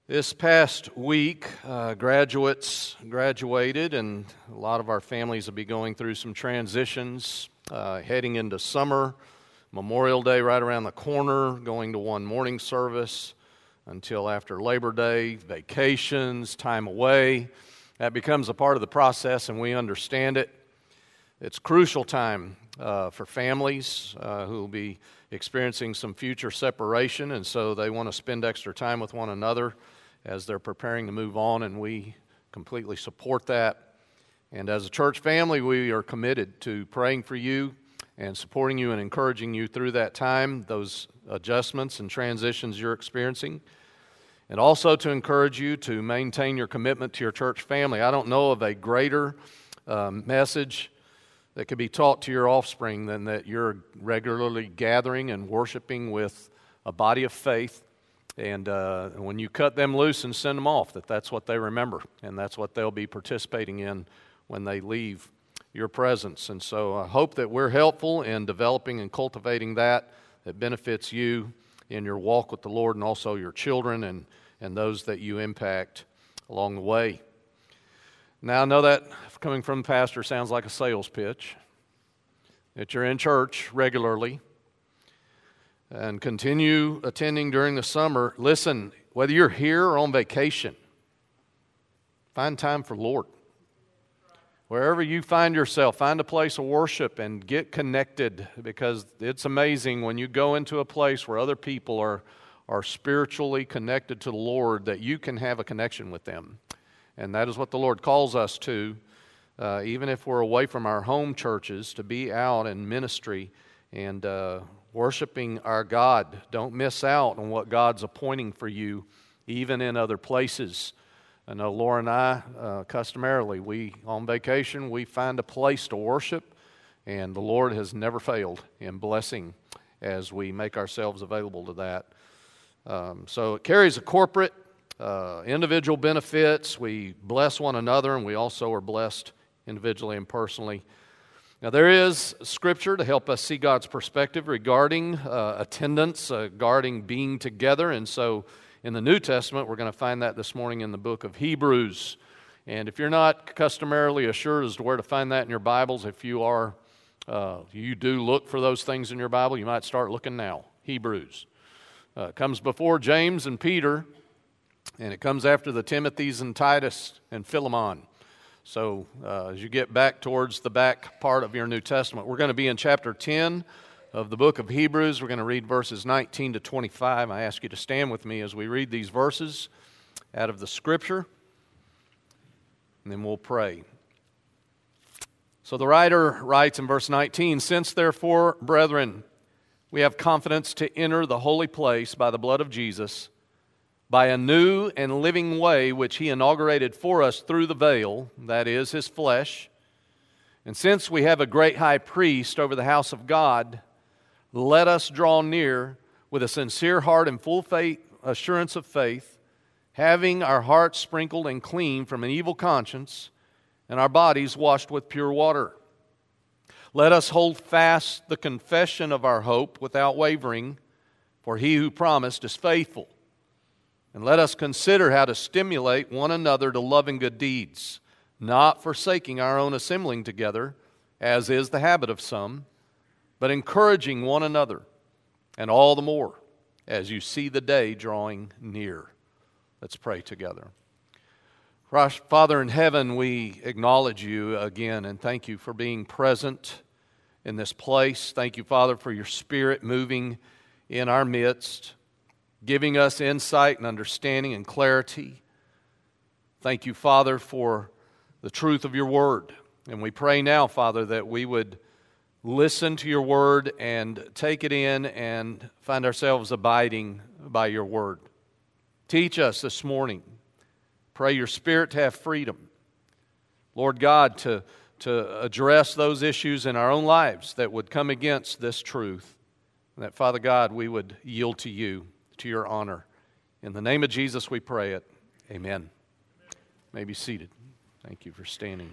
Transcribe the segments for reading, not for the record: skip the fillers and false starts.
This past week, graduates graduated, and a lot of our families will be going through some transitions, heading into summer, Memorial Day right around the corner, going to one morning service until after Labor Day, vacations, time away. That becomes a part of the process, and we understand it. It's crucial time for families who will be experiencing some future separation, and so they want to spend extra time with one another as they're preparing to move on, and we completely support that. And as a church family, we are committed to praying for you and supporting you and encouraging you through that time, those adjustments and transitions you're experiencing, and also to encourage you to maintain your commitment to your church family. I don't know of a greater message that could be taught to your offspring than that you're regularly gathering and worshiping with a body of faith. And when you cut them loose and send them off, that's what they remember, and that's what they'll be participating in when they leave your presence. And so I hope that we're helpful in developing and cultivating that benefits you in your walk with the Lord and also your children and those that you impact along the way. Now, I know that coming from the pastor sounds like a sales pitch, that you're in church regularly and continue attending during the summer. Listen, whether you're here or on vacation, find time for Lord. Wherever you find yourself, find a place of worship and get connected, because it's amazing when you go into a place where other people are spiritually connected to the Lord that you can have a connection with them. And that is what the Lord calls us to, even if we're away from our home churches, to be out in ministry and worshiping our God. Don't miss out on what God's appointing for you, even in other places. I know Laura and I, customarily, we on vacation, we find a place to worship, and the Lord has never failed in blessing as we make ourselves available to that. So it carries a corporate, individual benefits. We bless one another, and we also are blessed individually and personally. Now, there is Scripture to help us see God's perspective regarding attendance, regarding being together. And so in the New Testament, we're going to find that this morning in the book of Hebrews. And if you're not customarily assured as to where to find that in your Bibles, if you are, you do look for those things in your Bible, you might start looking now. Hebrews. It comes before James and Peter, and it comes after the Timothys and Titus and Philemon. So as you get back towards the back part of your New Testament, we're going to be in chapter 10 of the book of Hebrews. We're going to read verses 19 to 25. I ask you to stand with me as we read these verses out of the Scripture, and then we'll pray. So the writer writes in verse 19, "Since therefore, brethren, we have confidence to enter the holy place by the blood of Jesus, by a new and living way which He inaugurated for us through the veil, that is, His flesh. And since we have a great high priest over the house of God, let us draw near with a sincere heart and full faith, assurance of faith, having our hearts sprinkled and clean from an evil conscience, and our bodies washed with pure water. Let us hold fast the confession of our hope without wavering, for He who promised is faithful. And let us consider how to stimulate one another to love and good deeds, not forsaking our own assembling together, as is the habit of some, but encouraging one another, and all the more as you see the day drawing near." Let's pray together. Father in heaven, we acknowledge You again and thank You for being present in this place. Thank You, Father, for Your Spirit moving in our midst, giving us insight and understanding and clarity. Thank You, Father, for the truth of Your Word. And we pray now, Father, that we would listen to Your Word and take it in and find ourselves abiding by Your Word. Teach us this morning. Pray Your Spirit to have freedom. Lord God, to address those issues in our own lives that would come against this truth. And that, Father God, we would yield to You, to Your honor. In the name of Jesus we pray it. Amen. You may be seated. Thank you for standing.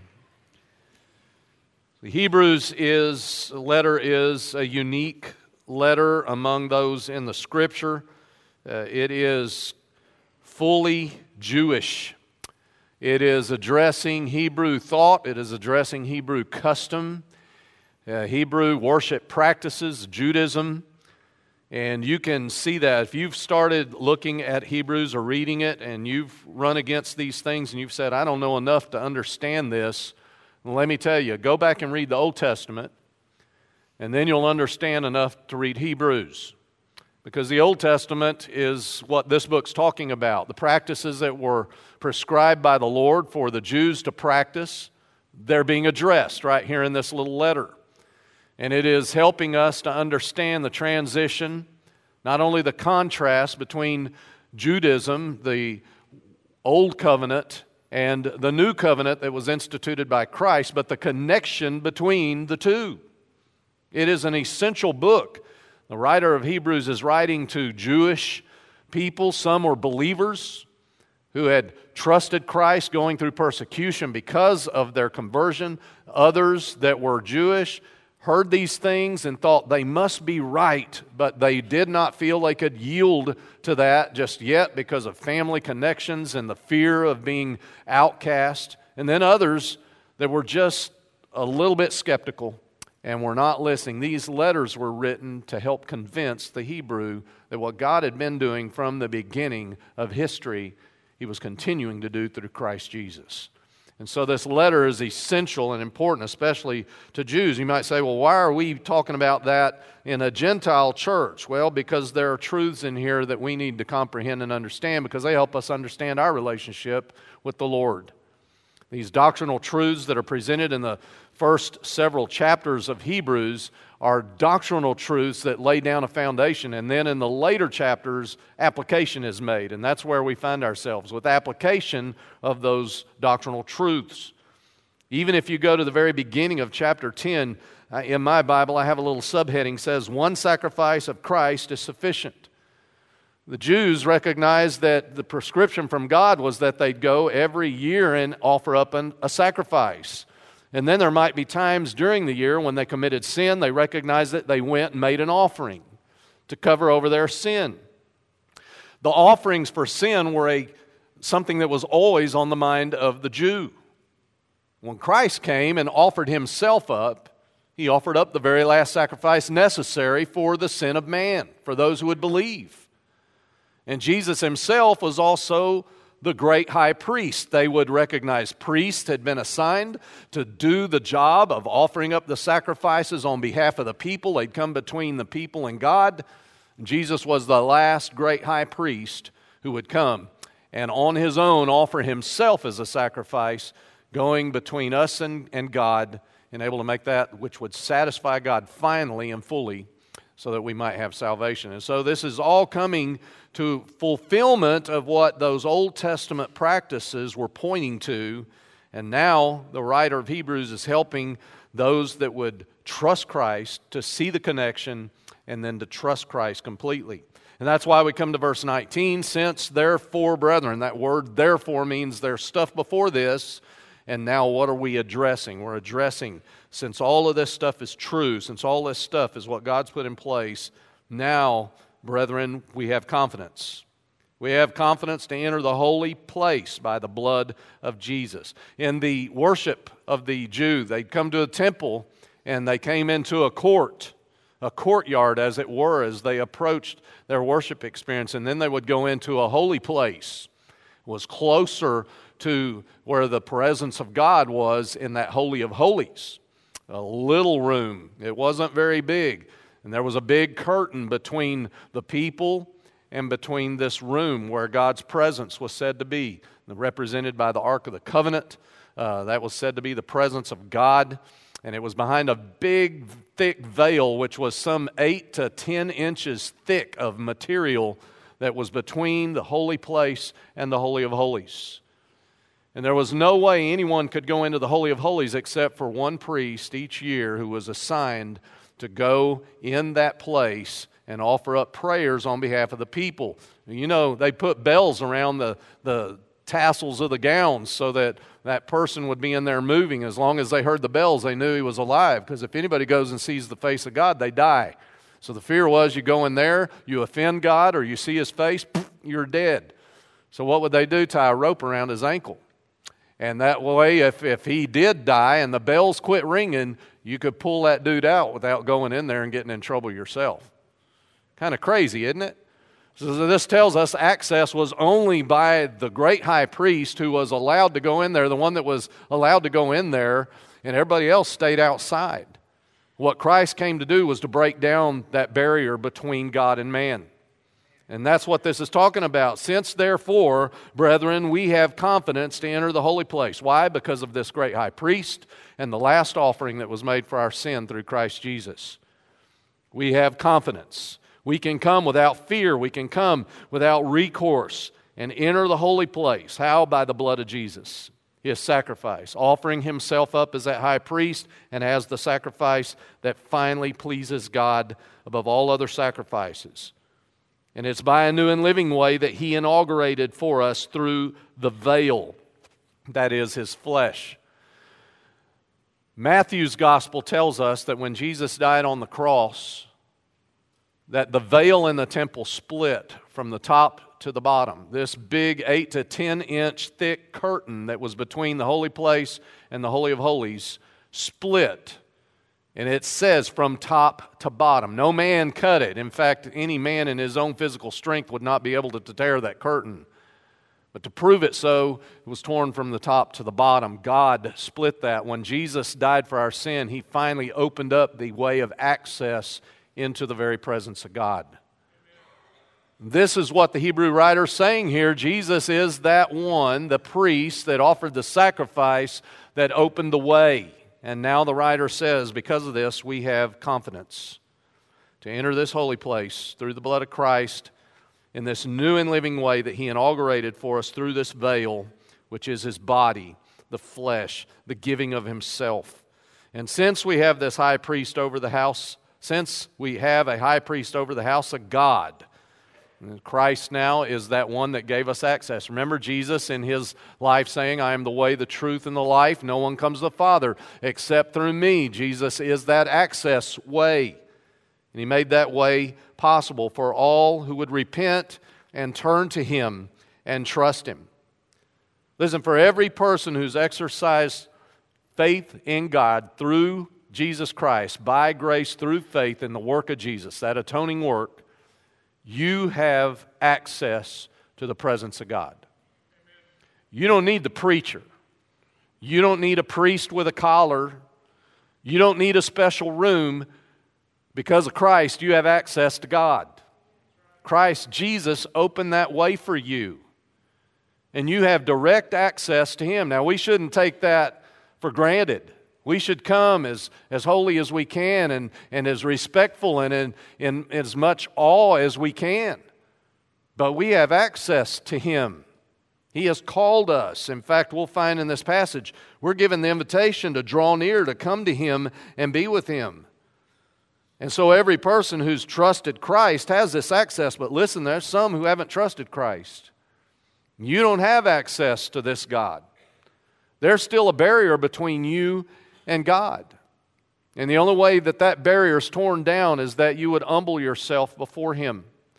The Hebrews letter is a unique letter among those in the Scripture. It is fully Jewish. It is addressing Hebrew thought. It is addressing Hebrew custom, Hebrew worship practices, Judaism. And you can see that if you've started looking at Hebrews or reading it and you've run against these things and you've said, I don't know enough to understand this, well, let me tell you, go back and read the Old Testament and then you'll understand enough to read Hebrews. Because the Old Testament is what this book's talking about. The practices that were prescribed by the Lord for the Jews to practice, they're being addressed right here in this little letter. And it is helping us to understand the transition, not only the contrast between Judaism, the Old Covenant, and the New Covenant that was instituted by Christ, but the connection between the two. It is an essential book. The writer of Hebrews is writing to Jewish people. Some were believers who had trusted Christ going through persecution because of their conversion. Others that were Jewish heard these things and thought they must be right, but they did not feel they could yield to that just yet because of family connections and the fear of being outcast. And then others that were just a little bit skeptical and were not listening. These letters were written to help convince the Hebrew that what God had been doing from the beginning of history, He was continuing to do through Christ Jesus. And so this letter is essential and important, especially to Jews. You might say, well, why are we talking about that in a Gentile church? Well, because there are truths in here that we need to comprehend and understand because they help us understand our relationship with the Lord. These doctrinal truths that are presented in the first several chapters of Hebrews are doctrinal truths that lay down a foundation, and then in the later chapters, application is made, and that's where we find ourselves, with application of those doctrinal truths. Even if you go to the very beginning of chapter 10, in my Bible, I have a little subheading, says, one sacrifice of Christ is sufficient. The Jews recognized that the prescription from God was that they'd go every year and offer up a sacrifice. And then there might be times during the year when they committed sin, they recognized that they went and made an offering to cover over their sin. The offerings for sin were something that was always on the mind of the Jew. When Christ came and offered Himself up, He offered up the very last sacrifice necessary for the sin of man, for those who would believe. And Jesus Himself was also the great high priest. They would recognize priests had been assigned to do the job of offering up the sacrifices on behalf of the people. They'd come between the people and God. Jesus was the last great high priest who would come and on His own offer Himself as a sacrifice, going between us and God, and able to make that which would satisfy God finally and fully, so that we might have salvation. And so this is all coming to fulfillment of what those Old Testament practices were pointing to. And now the writer of Hebrews is helping those that would trust Christ to see the connection and then to trust Christ completely. And that's why we come to verse 19, since therefore, brethren, that word therefore means there's stuff before this. And now what are we addressing? We're addressing, since all of this stuff is true, since all this stuff is what God's put in place, now, brethren, we have confidence. We have confidence to enter the holy place by the blood of Jesus. In the worship of the Jew, they'd come to a temple and they came into a courtyard as it were, as they approached their worship experience. And then they would go into a holy place. It was closer to where the presence of God was in that Holy of Holies. A little room. It wasn't very big. And there was a big curtain between the people and between this room where God's presence was said to be, represented by the Ark of the Covenant. That was said to be the presence of God. And it was behind a big, thick veil, which was some 8 to 10 inches thick of material that was between the holy place and the Holy of Holies. And there was no way anyone could go into the Holy of Holies except for one priest each year who was assigned to go in that place and offer up prayers on behalf of the people. You know, they put bells around the tassels of the gowns so that that person would be in there moving. As long as they heard the bells, they knew he was alive, because if anybody goes and sees the face of God, they die. So the fear was, you go in there, you offend God, or you see His face, you're dead. So what would they do? Tie a rope around his ankle. And that way, if he did die and the bells quit ringing, you could pull that dude out without going in there and getting in trouble yourself. Kind of crazy, isn't it? So this tells us access was only by the great high priest who was allowed to go in there, the one that was allowed to go in there, and everybody else stayed outside. What Christ came to do was to break down that barrier between God and man. And that's what this is talking about. Since, therefore, brethren, we have confidence to enter the holy place. Why? Because of this great high priest and the last offering that was made for our sin through Christ Jesus. We have confidence. We can come without fear. We can come without recourse and enter the holy place. How? By the blood of Jesus, His sacrifice, offering Himself up as that high priest and as the sacrifice that finally pleases God above all other sacrifices. And it's by a new and living way that He inaugurated for us through the veil, that is, His flesh. Matthew's gospel tells us that when Jesus died on the cross, that the veil in the temple split from the top to the bottom. This big 8 to 10 inch thick curtain that was between the holy place and the Holy of Holies split. And it says from top to bottom. No man cut it. In fact, any man in his own physical strength would not be able to tear that curtain. But to prove it so, it was torn from the top to the bottom. God split that. When Jesus died for our sin, He finally opened up the way of access into the very presence of God. This is what the Hebrew writer is saying here. Jesus is that one, the priest that offered the sacrifice that opened the way. And now the writer says, because of this, we have confidence to enter this holy place through the blood of Christ in this new and living way that He inaugurated for us through this veil, which is His body, the flesh, the giving of Himself. And since we have this high priest over the house, since we have a high priest over the house of God, Christ now is that one that gave us access. Remember Jesus in His life saying, I am the way, the truth, and the life. No one comes to the Father except through me. Jesus is that access way. And He made that way possible for all who would repent and turn to Him and trust Him. Listen, for every person who's exercised faith in God through Jesus Christ, by grace through faith in the work of Jesus, that atoning work, you have access to the presence of God. You don't need the preacher. You don't need a priest with a collar. You don't need a special room. Because of Christ, you have access to God. Christ Jesus opened that way for you. And you have direct access to Him. Now, we shouldn't take that for granted. We should come as holy as we can and as respectful and in as much awe as we can. But we have access to Him. He has called us. In fact, we'll find in this passage, we're given the invitation to draw near, to come to Him and be with Him. And so every person who's trusted Christ has this access. But listen, there's some who haven't trusted Christ. You don't have access to this God. There's still a barrier between you and God. And the only way that that barrier is torn down is that you would humble yourself before Him.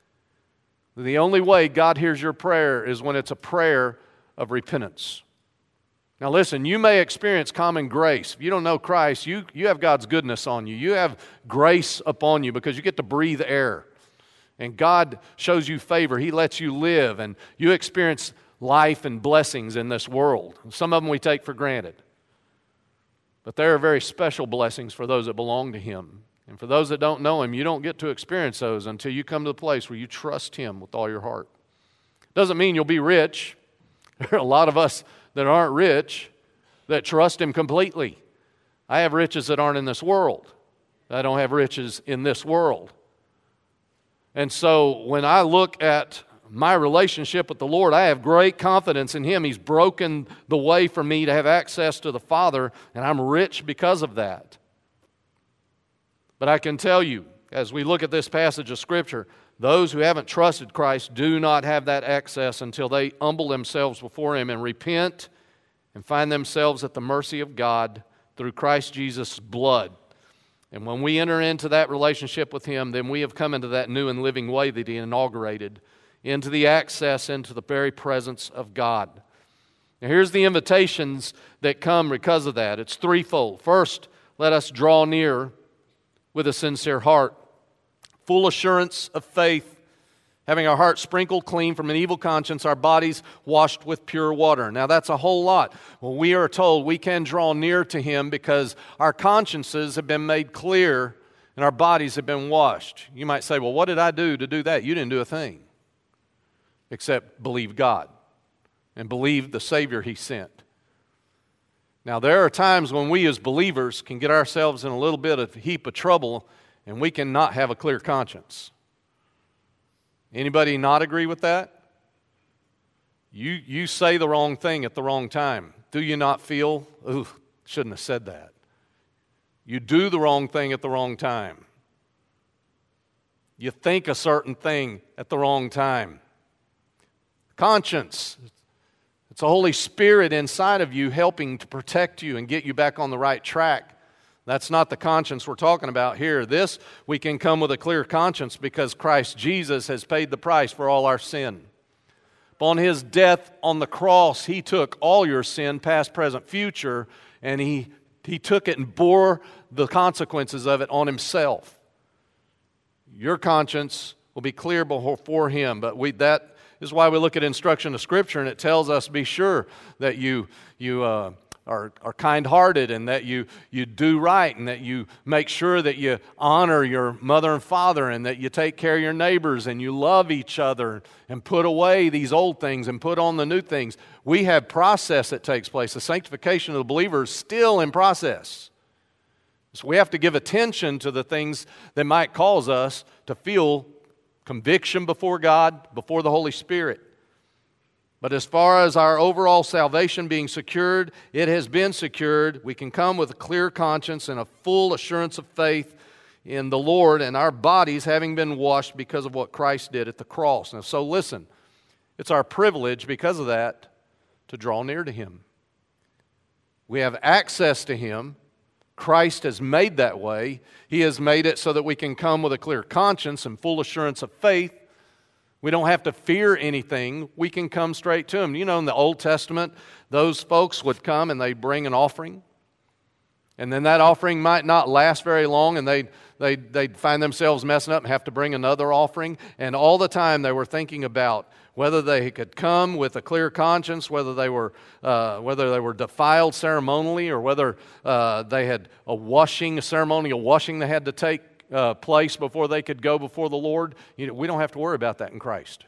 The only way God hears your prayer is when it's a prayer of repentance. Now listen, you may experience common grace. If you don't know Christ, you have God's goodness on you. You have grace upon you because you get to breathe air. And God shows you favor. He lets you live, and you experience life and blessings in this world. Some of them we take for granted. But there are very special blessings for those that belong to Him. And for those that don't know Him, you don't get to experience those until you come to the place where you trust Him with all your heart. Doesn't mean you'll be rich. There are a lot of us that aren't rich that trust Him completely. I have riches that aren't in this world. I don't have riches in this world. And so when I look at my relationship with the Lord, I have great confidence in Him. He's broken the way for me to have access to the Father, and I'm rich because of that. But I can tell you, as we look at this passage of Scripture, those who haven't trusted Christ do not have that access until they humble themselves before Him and repent and find themselves at the mercy of God through Christ Jesus' blood. And when we enter into that relationship with Him, then we have come into that new and living way that He inaugurated into the access into the very presence of God. Now here's the invitations that come because of that. It's threefold. First, let us draw near with a sincere heart. Full assurance of faith, having our hearts sprinkled clean from an evil conscience, our bodies washed with pure water. Now that's a whole lot. Well, we are told we can draw near to Him because our consciences have been made clear and our bodies have been washed. You might say, well, what did I do to do that? You didn't do a thing except believe God and believe the Savior He sent. Now there are times when we as believers can get ourselves in a little bit of a heap of trouble and we cannot have a clear conscience. Anybody not agree with that? You say the wrong thing at the wrong time. Do you not feel, ooh, shouldn't have said that? You do the wrong thing at the wrong time. You think a certain thing at the wrong time. Conscience. It's the Holy Spirit inside of you helping to protect you and get you back on the right track. That's not the conscience we're talking about here. This, we can come with a clear conscience because Christ Jesus has paid the price for all our sin. Upon His death on the cross, He took all your sin, past, present, future, and He took it and bore the consequences of it on Himself. Your conscience will be clear before Him, but that is why we look at instruction of Scripture, and it tells us, be sure that you are kind-hearted and that you do right and that you make sure that you honor your mother and father and that you take care of your neighbors and you love each other and put away these old things and put on the new things. We have process that takes place. The sanctification of the believer is still in process. So we have to give attention to the things that might cause us to feel conviction before God, before the Holy Spirit. But as far as our overall salvation being secured, it has been secured. We can come with a clear conscience and a full assurance of faith in the Lord and our bodies having been washed because of what Christ did at the cross. Now, so listen, it's our privilege because of that to draw near to Him. We have access to Him. Christ has made that way. He has made it so that we can come with a clear conscience and full assurance of faith. We don't have to fear anything. We can come straight to Him. You know, in the Old Testament, those folks would come and they'd bring an offering. And then that offering might not last very long, and they'd find themselves messing up and have to bring another offering. And all the time they were thinking about whether they could come with a clear conscience, whether they were defiled ceremonially, or whether they had a ceremonial washing they had to take place before they could go before the Lord. You know, we don't have to worry about that in Christ.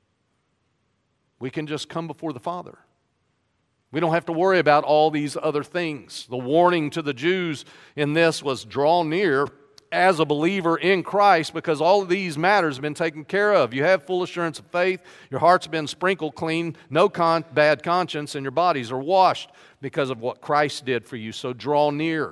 We can just come before the Father. We don't have to worry about all these other things. The warning to the Jews in this was draw near as a believer in Christ because all of these matters have been taken care of. You have full assurance of faith. Your heart's been sprinkled clean, no bad conscience, and your bodies are washed because of what Christ did for you. So draw near.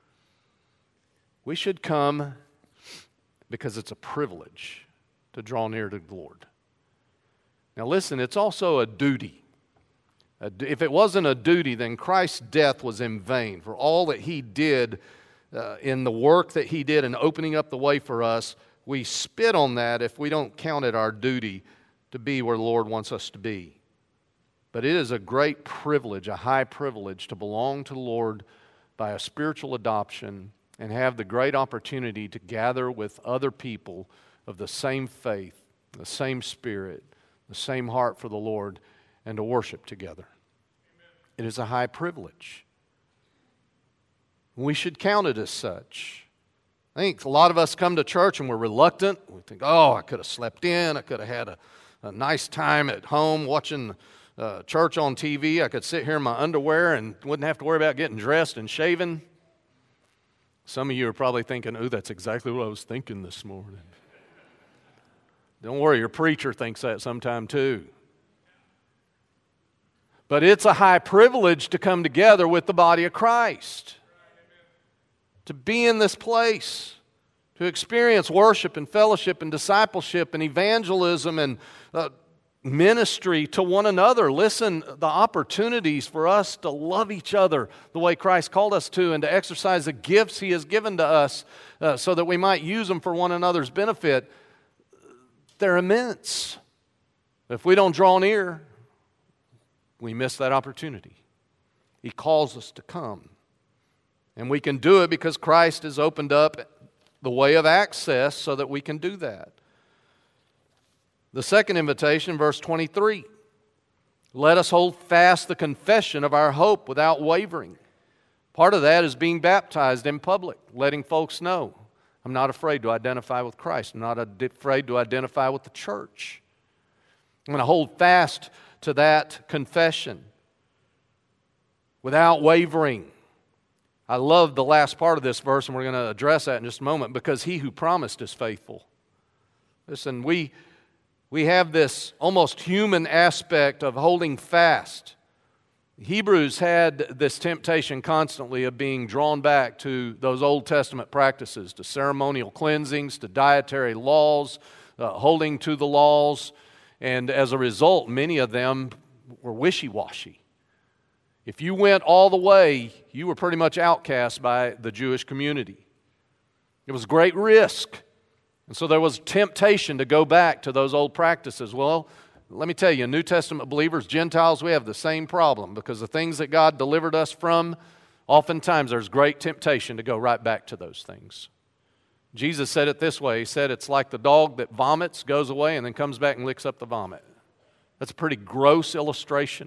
We should come because it's a privilege to draw near to the Lord. Now listen, it's also a duty. If it wasn't a duty, then Christ's death was in vain. For all that He did in the work that He did in opening up the way for us, we spit on that if we don't count it our duty to be where the Lord wants us to be. But it is a great privilege, a high privilege, to belong to the Lord by a spiritual adoption and have the great opportunity to gather with other people of the same faith, the same spirit, the same heart for the Lord, and to worship together. Amen. It is a high privilege. We should count it as such. I think a lot of us come to church and we're reluctant. We think, oh, I could have slept in. I could have had a nice time at home watching church on TV. I could sit here in my underwear and wouldn't have to worry about getting dressed and shaving. Some of you are probably thinking, oh, that's exactly what I was thinking this morning. Don't worry, your preacher thinks that sometime too. But it's a high privilege to come together with the body of Christ. To be in this place. To experience worship and fellowship and discipleship and evangelism and ministry to one another. Listen, the opportunities for us to love each other the way Christ called us to and to exercise the gifts He has given to us so that we might use them for one another's benefit, they're immense. If we don't draw near, we miss that opportunity. He calls us to come. And we can do it because Christ has opened up the way of access so that we can do that. The second invitation, verse 23. Let us hold fast the confession of our hope without wavering. Part of that is being baptized in public, letting folks know, I'm not afraid to identify with Christ. I'm not afraid to identify with the church. I'm going to hold fast to that confession without wavering. I love the last part of this verse, and we're going to address that in just a moment, because he who promised is faithful. Listen, we have this almost human aspect of holding fast. Hebrews had this temptation constantly of being drawn back to those Old Testament practices, to ceremonial cleansings, to dietary laws, holding to the laws, and as a result, many of them were wishy-washy. If you went all the way, you were pretty much outcast by the Jewish community. It was great risk. And so there was temptation to go back to those old practices. Well, let me tell you, New Testament believers, Gentiles, we have the same problem, because the things that God delivered us from, oftentimes there's great temptation to go right back to those things. Jesus said it this way. He said it's like the dog that vomits, goes away, and then comes back and licks up the vomit. That's a pretty gross illustration.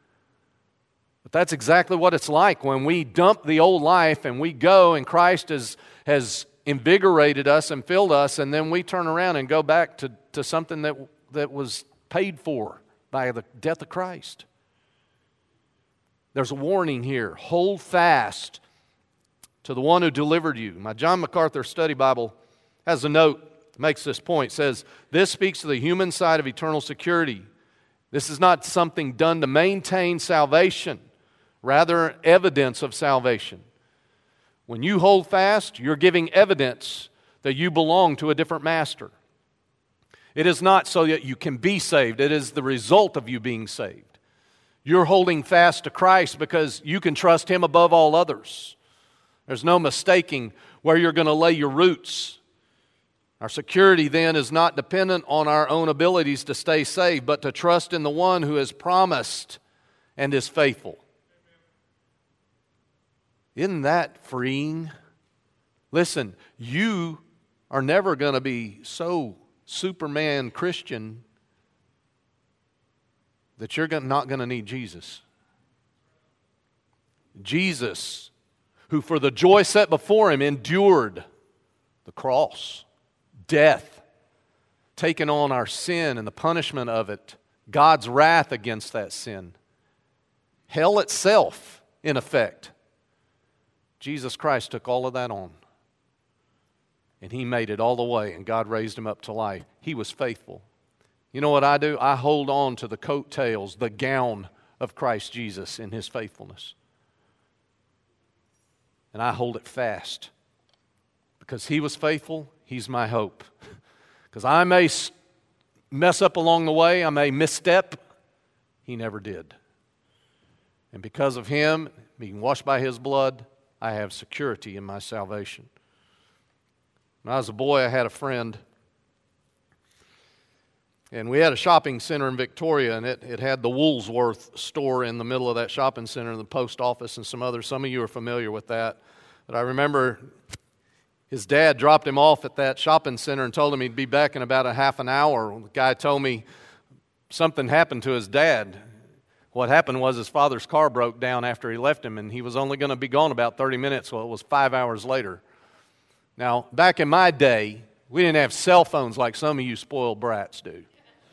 But that's exactly what it's like when we dump the old life and we go, and Christ has invigorated us and filled us, and then we turn around and go back to something that was paid for by the death of Christ. There's a warning here. Hold fast to the one who delivered you. My John MacArthur Study Bible has a note that makes this point. It says, this speaks to the human side of eternal security. This is not something done to maintain salvation, rather evidence of salvation. When you hold fast, you're giving evidence that you belong to a different master. It is not so that you can be saved. It is the result of you being saved. You're holding fast to Christ because you can trust Him above all others. There's no mistaking where you're going to lay your roots. Our security then is not dependent on our own abilities to stay saved, but to trust in the one who has promised and is faithful. Isn't that freeing? Listen, you are never going to be so Superman Christian that you're not going to need Jesus. Jesus, who for the joy set before Him endured the cross, death, taking on our sin and the punishment of it, God's wrath against that sin, hell itself, in effect. Jesus Christ took all of that on. And He made it all the way, and God raised Him up to life. He was faithful. You know what I do? I hold on to the coattails, the gown of Christ Jesus in His faithfulness. And I hold it fast. Because He was faithful, He's my hope. Because I may mess up along the way, I may misstep, He never did. And because of Him, being washed by His blood, I have security in my salvation. When I was a boy, I had a friend, and we had a shopping center in Victoria, and it had the Woolworth store in the middle of that shopping center, the post office and some others. Some of you are familiar with that. But I remember his dad dropped him off at that shopping center and told him he'd be back in about a half an hour. The guy told me something happened to his dad. What happened was his father's car broke down after he left him, and he was only going to be gone about 30 minutes, so it was 5 hours later. Now, back in my day, we didn't have cell phones like some of you spoiled brats do.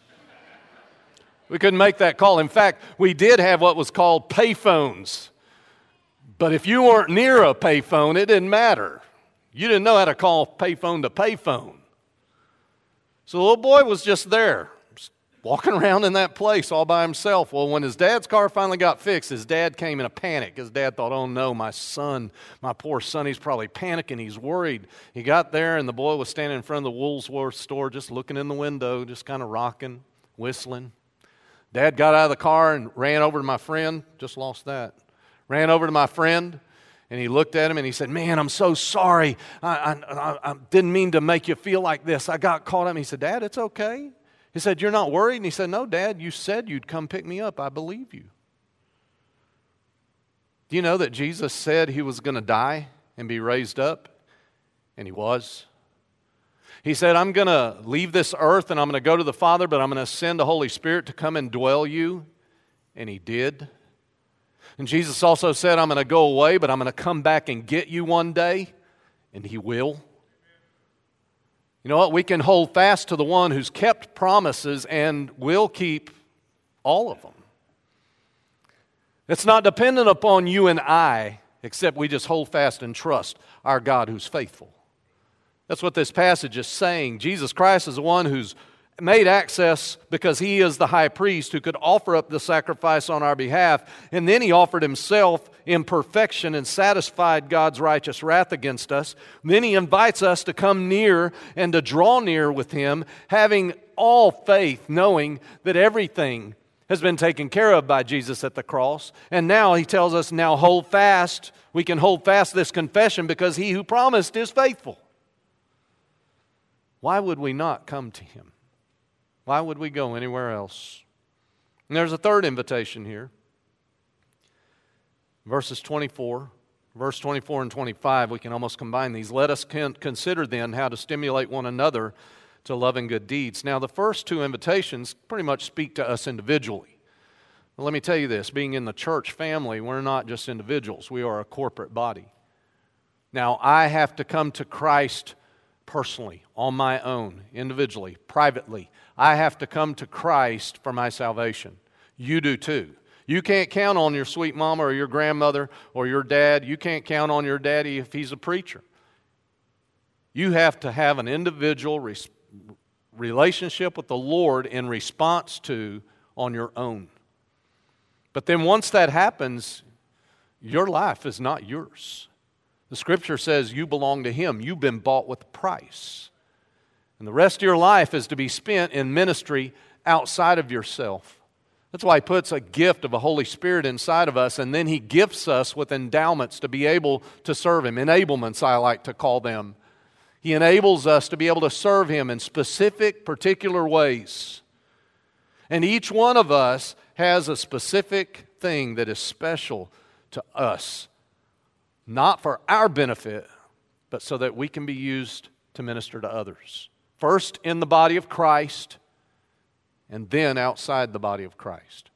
We couldn't make that call. In fact, we did have what was called payphones. But if you weren't near a payphone, it didn't matter. You didn't know how to call payphone to payphone. So the little boy was just there, just walking around in that place all by himself. Well, when his dad's car finally got fixed, his dad came in a panic. His dad thought, oh no, my son, my poor son, he's probably panicking. He's worried. He got there, and the boy was standing in front of the Woolworth store just looking in the window, just kind of rocking, whistling. Dad got out of the car and ran over to my friend. Just lost that. Ran over to my friend, and he looked at him and he said, man, I'm so sorry. I didn't mean to make you feel like this. I got caught up. He said, Dad, it's okay. He said, "You're not worried?" And he said, "No, Dad, you said you'd come pick me up. I believe you." Do you know that Jesus said he was going to die and be raised up? And he was. He said, "I'm going to leave this earth and I'm going to go to the Father, but I'm going to send the Holy Spirit to come and dwell you." And he did. And Jesus also said, "I'm going to go away, but I'm going to come back and get you one day." And he will. You know what? We can hold fast to the one who's kept promises and will keep all of them. It's not dependent upon you and I, except we just hold fast and trust our God who's faithful. That's what this passage is saying. Jesus Christ is the one who's made access because he is the high priest who could offer up the sacrifice on our behalf. And then he offered himself in perfection and satisfied God's righteous wrath against us. Then he invites us to come near and to draw near with him, having all faith, knowing that everything has been taken care of by Jesus at the cross. And now he tells us, now hold fast. We can hold fast this confession because he who promised is faithful. Why would we not come to him? Why would we go anywhere else? And there's a third invitation here. Verse 24 and 25, we can almost combine these. Let us consider then how to stimulate one another to love and good deeds. Now, the first two invitations pretty much speak to us individually. Well, let me tell you this, being in the church family, we're not just individuals. We are a corporate body. Now, I have to come to Christ personally, on my own, individually, privately. I have to come to Christ for my salvation. You do too. You can't count on your sweet mama or your grandmother or your dad. You can't count on your daddy if he's a preacher. You have to have an individual relationship with the Lord in response to on your own. But then once that happens, your life is not yours. The Scripture says you belong to him. You've been bought with a price. And the rest of your life is to be spent in ministry outside of yourself. That's why he puts a gift of a Holy Spirit inside of us, and then he gifts us with endowments to be able to serve him. Enablements, I like to call them. He enables us to be able to serve him in specific, particular ways. And each one of us has a specific thing that is special to us. Not for our benefit, but so that we can be used to minister to others. First in the body of Christ, and then outside the body of Christ.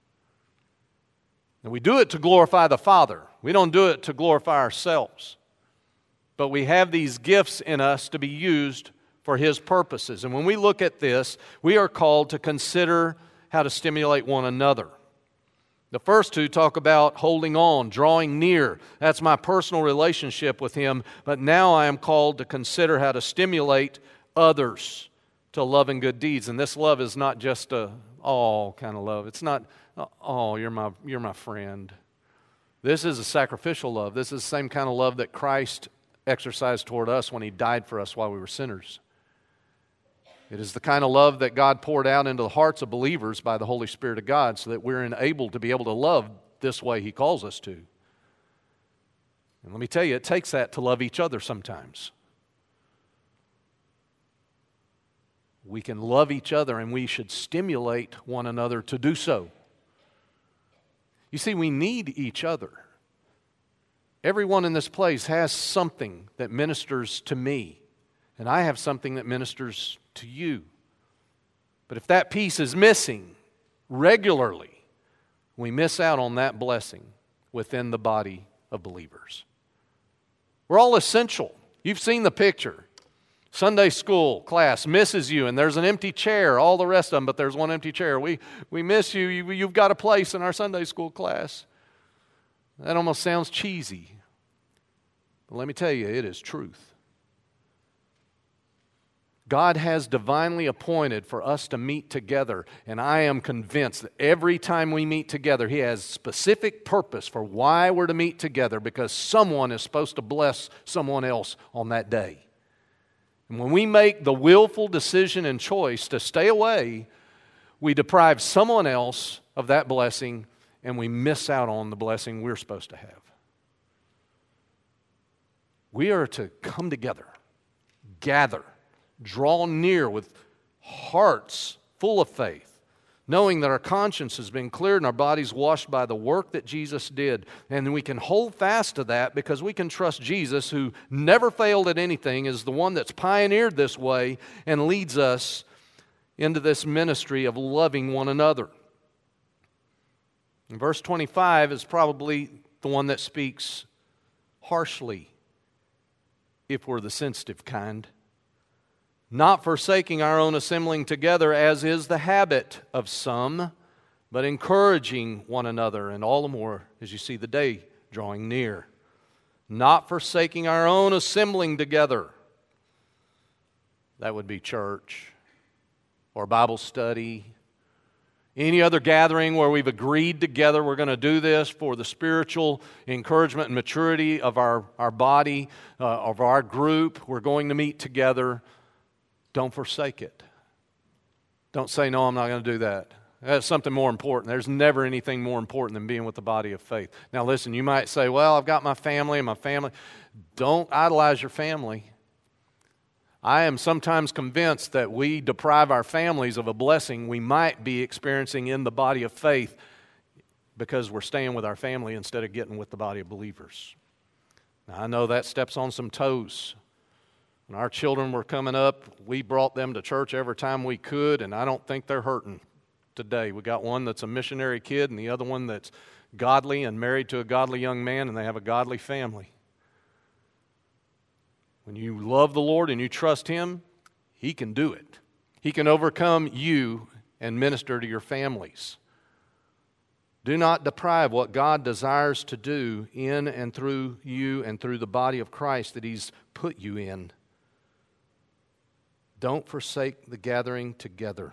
And we do it to glorify the Father. We don't do it to glorify ourselves. But we have these gifts in us to be used for his purposes. And when we look at this, we are called to consider how to stimulate one another. The first two talk about holding on, drawing near. That's my personal relationship with him. But now I am called to consider how to stimulate others to love and good deeds. And this love is not just a kind of love. It's not, you're my friend. This is a sacrificial love. This is the same kind of love that Christ exercised toward us when he died for us while we were sinners. It is the kind of love that God poured out into the hearts of believers by the Holy Spirit of God so that we're enabled to be able to love this way he calls us to. And let me tell you, it takes that to love each other sometimes. We can love each other and we should stimulate one another to do so. You see, we need each other. Everyone in this place has something that ministers to me, and I have something that ministers to you. But if that piece is missing regularly, we miss out on that blessing within the body of believers. We're all essential. You've seen the picture. Sunday school class misses you, and there's an empty chair, all the rest of them, but there's one empty chair. We miss you. You've got a place in our Sunday school class. That almost sounds cheesy. But let me tell you, it is truth. God has divinely appointed for us to meet together, and I am convinced that every time we meet together, he has specific purpose for why we're to meet together, because someone is supposed to bless someone else on that day. And when we make the willful decision and choice to stay away, we deprive someone else of that blessing, and we miss out on the blessing we're supposed to have. We are to come together, gather, draw near with hearts full of faith, knowing that our conscience has been cleared and our bodies washed by the work that Jesus did. And we can hold fast to that because we can trust Jesus, who never failed at anything, is the one that's pioneered this way and leads us into this ministry of loving one another. And verse 25 is probably the one that speaks harshly, if we're the sensitive kind. Not forsaking our own assembling together, as is the habit of some, but encouraging one another, and all the more as you see the day drawing near. Not forsaking our own assembling together. That would be church, or Bible study, any other gathering where we've agreed together we're going to do this for the spiritual encouragement and maturity of our body, of our group. We're going to meet together. Don't forsake it. Don't say, no, I'm not going to do that. That's something more important. There's never anything more important than being with the body of faith. Now listen, you might say, well, I've got my family and my family. Don't idolize your family. I am sometimes convinced that we deprive our families of a blessing we might be experiencing in the body of faith because we're staying with our family instead of getting with the body of believers. Now, I know that steps on some toes. When our children were coming up, we brought them to church every time we could, and I don't think they're hurting today. We got one that's a missionary kid and the other one that's godly and married to a godly young man, and they have a godly family. When you love the Lord and you trust Him, He can do it. He can overcome you and minister to your families. Do not deprive what God desires to do in and through you and through the body of Christ that He's put you in. Don't forsake the gathering together.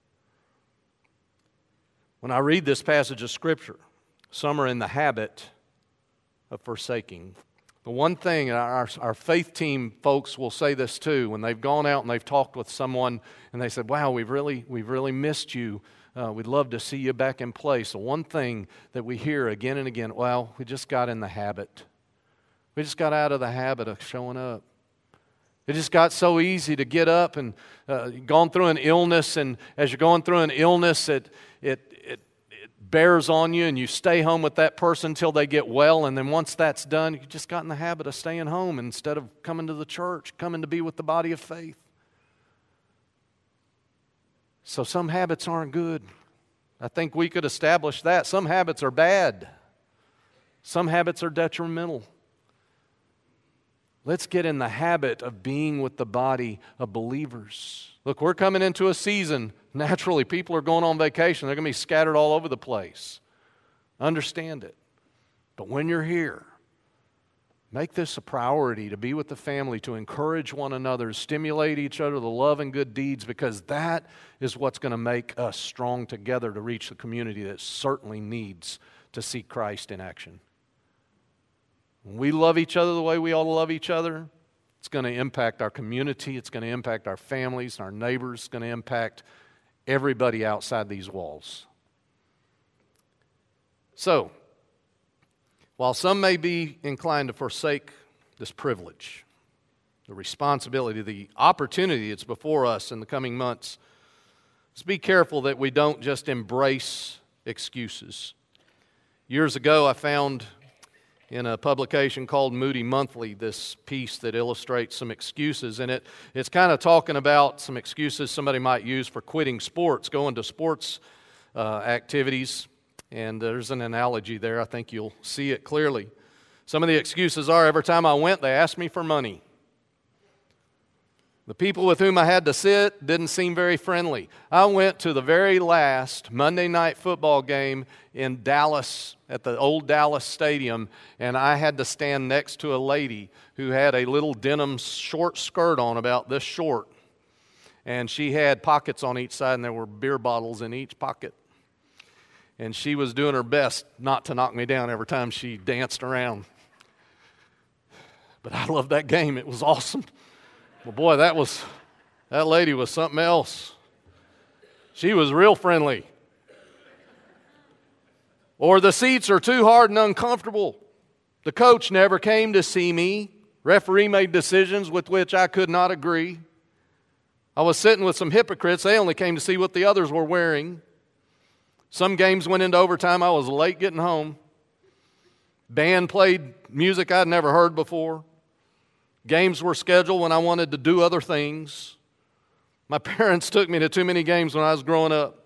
When I read this passage of Scripture, some are in the habit of forsaking. The one thing, our faith team folks will say this too, when they've gone out and they've talked with someone and they said, wow, we've really missed you. We'd love to see you back in place. The one thing that we hear again and again, well, we just got in the habit. We just got out of the habit of showing up. It just got so easy to get up and gone through an illness, and as you're going through an illness, it bears on you, and you stay home with that person until they get well, and then once that's done, you just got in the habit of staying home instead of coming to the church, coming to be with the body of faith. So some habits aren't good. I think we could establish that. Some habits are bad. Some habits are detrimental. Let's get in the habit of being with the body of believers. Look, we're coming into a season. Naturally, people are going on vacation. They're going to be scattered all over the place. Understand it. But when you're here, make this a priority to be with the family, to encourage one another, stimulate each other to love and good deeds, because that is what's going to make us strong together to reach the community that certainly needs to see Christ in action. When we love each other the way we ought to love each other, it's going to impact our community, it's going to impact our families, our neighbors, it's going to impact everybody outside these walls. So, while some may be inclined to forsake this privilege, the responsibility, the opportunity that's before us in the coming months, let's be careful that we don't just embrace excuses. Years ago, I found in a publication called Moody Monthly this piece that illustrates some excuses, and it's kind of talking about some excuses somebody might use for quitting sports, going to sports activities, and there's an analogy there. I think you'll see it clearly. Some of the excuses are, every time I went, they asked me for money. The people with whom I had to sit didn't seem very friendly. I went to the very last Monday night football game in Dallas, at the old Dallas Stadium, and I had to stand next to a lady who had a little denim short skirt on about this short. And she had pockets on each side, and there were beer bottles in each pocket. And she was doing her best not to knock me down every time she danced around. But I loved that game. It was awesome. Well, boy, that lady was something else. She was real friendly. Or the seats are too hard and uncomfortable. The coach never came to see me. Referee made decisions with which I could not agree. I was sitting with some hypocrites. They only came to see what the others were wearing. Some games went into overtime. I was late getting home. Band played music I'd never heard before. Games were scheduled when I wanted to do other things. My parents took me to too many games when I was growing up.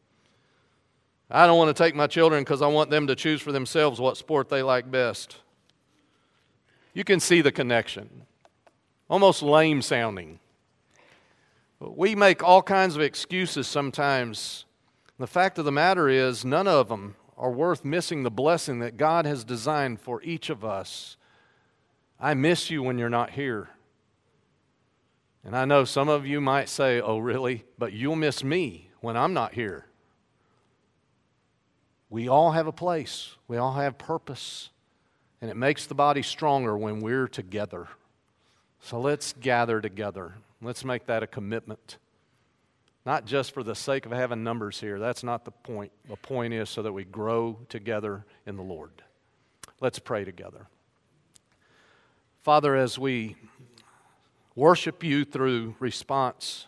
I don't want to take my children because I want them to choose for themselves what sport they like best. You can see the connection. Almost lame sounding. But we make all kinds of excuses sometimes. The fact of the matter is, none of them are worth missing the blessing that God has designed for each of us. I miss you when you're not here. And I know some of you might say, oh really? But you'll miss me when I'm not here. We all have a place. We all have purpose. And it makes the body stronger when we're together. So let's gather together. Let's make that a commitment. Not just for the sake of having numbers here. That's not the point. The point is so that we grow together in the Lord. Let's pray together. Father, as we worship you through response,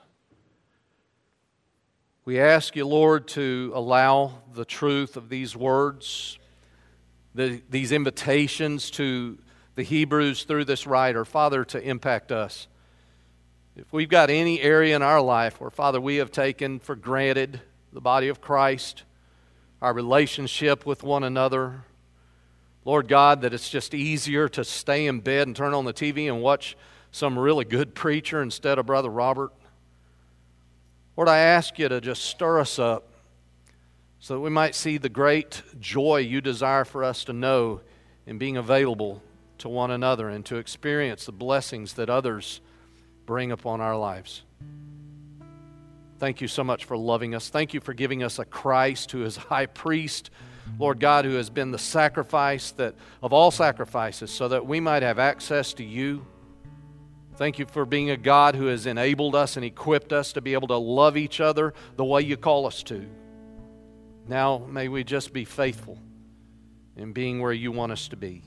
we ask you, Lord, to allow the truth of these words, these invitations to the Hebrews through this writer, Father, to impact us. If we've got any area in our life where, Father, we have taken for granted the body of Christ, our relationship with one another, Lord God, that it's just easier to stay in bed and turn on the TV and watch some really good preacher instead of Brother Robert. Lord, I ask you to just stir us up so that we might see the great joy you desire for us to know in being available to one another and to experience the blessings that others bring upon our lives. Thank you so much for loving us. Thank you for giving us a Christ who is high priest, Lord God, who has been the sacrifice of all sacrifices so that we might have access to you. Thank you for being a God who has enabled us and equipped us to be able to love each other the way you call us to. Now may we just be faithful in being where you want us to be.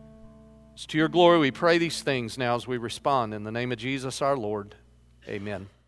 It's to your glory we pray these things now as we respond. In the name of Jesus our Lord, amen.